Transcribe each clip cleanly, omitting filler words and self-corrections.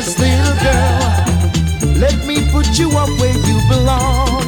precious little girl. Let me put you up where you belong.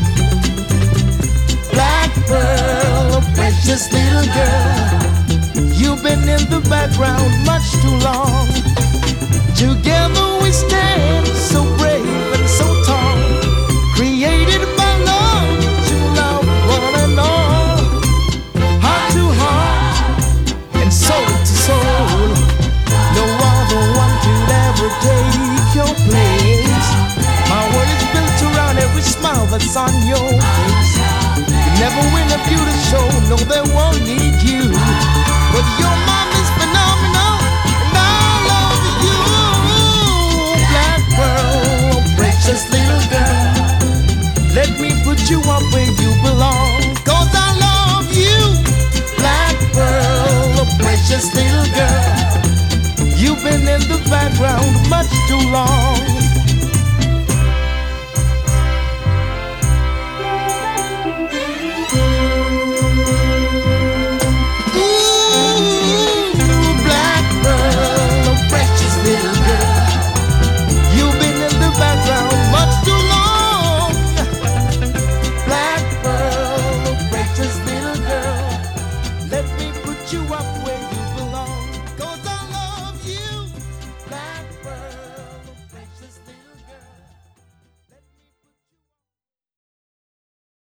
Black pearl, oh precious little girl. You've been in the background much too long. Together we stand so brave and so tall. Created by love to love one and all. Heart to heart and soul to soul. No other one could ever take your place. My world is built around every smile that's on your face. You never win a beauty show, no they won't need you. But your mom is phenomenal and I love you. Black pearl, oh precious little girl. Let me put you up where